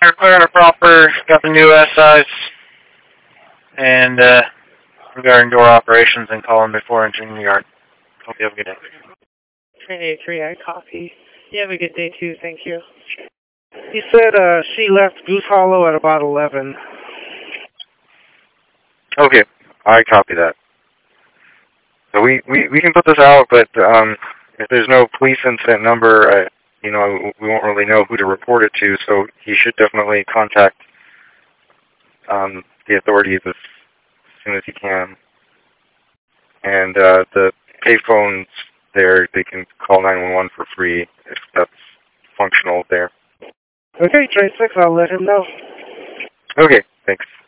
Clear and proper, got the new SIs, and regarding door operations and calling before entering the yard. Hope you have a good day. Train 83, I copy. You have a good day too, thank you. He said she left Goose Hollow at about 11. Okay, I copy that. So we can put this out, but if there's no police incident number, we won't really know who to report it to, so he should definitely contact the authorities as soon as he can. And the payphones there, they can call 911 for free if that's functional there. Okay, Train 6, I'll let him know. Okay, thanks.